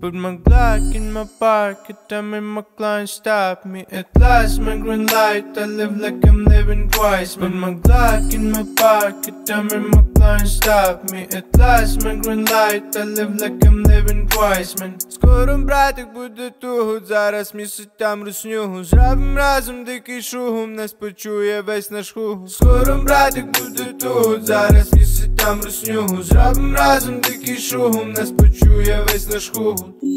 Put my Glock in my pocket, I'm in my client, stop me. At last, my green light, I live like I'm living twice. Put my Glock in my pocket, I'm in my client, stop me. At last, my green light, I live like I'm living twice, man. Скоро, братик, буде туго, зараз місяць там русню. Зробим разом дикий шум, нас почує весь наш хуг. Скоро, братик, буде туго, зараз місяць там русню. Зробим разом дикий шум, нас почує весь наш хуг.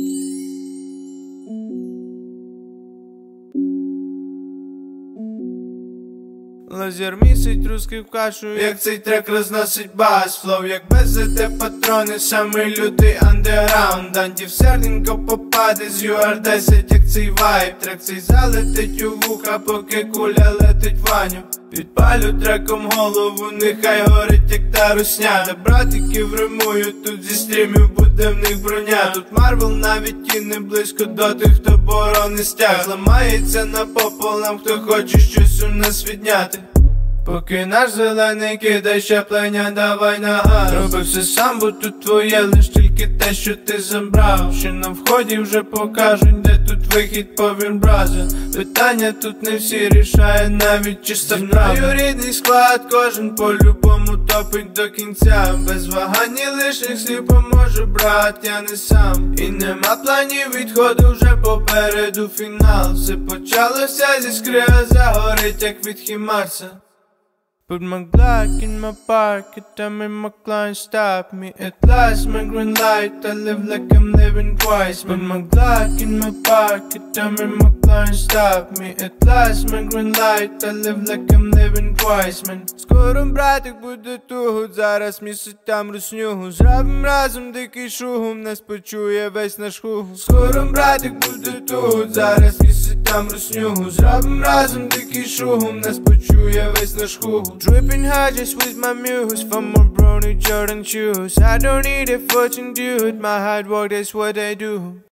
Лазер місить русский в кашу, як цей трек розносить бас. Флоу як БЗТ патрони, самий лютий андеграунд. Антів серденько попаде з UR-10, як цей вайб. Трек цей залетить у вуха, поки куля летить Ваню. Підпалю треком голову, нехай горить, як та русня. Та братиків римую, тут зі стрімів буде в них броня. Тут Марвел навіть і не близько до тих, хто борони стяг. Зламається напополам, хто хоче щось у нас відняти. Поки наш зелений кидай щеплення, давай на газ. Роби все сам, бо тут твоє лиш тільки те, що ти забрав. Ще на вході вже покажуть, де тут вихід по Вінбразу. Питання тут не всі рішає, навіть чиста правда. Знаю рідний склад, кожен по-любому топить до кінця. Без вагань і лишніх слів поможе, брат, я не сам. І нема планів відходу, вже попереду фінал. Все почалося зі скри, а загорить, як від Хімарса. Put my Glock in my pocket, I'm in my client, stop me. At last, my green light, I live like I'm living twice. Put my Glock in my pocket, I'm in my client, stop me. At last, my green light, I live like I'm living twice, man. Скоро, братик, буде туго, зараз місить там русню. Зробим разом дикий шум, нас почує весь наш хуг. Скоро, братик, буде туго, зараз місить там русню. Зробим разом дикий шум, нас почує весь наш хуг. Dripping hard just with my muse from my brony Jordan shoes. I don't need a fortune, dude, my hard work, that's what I do.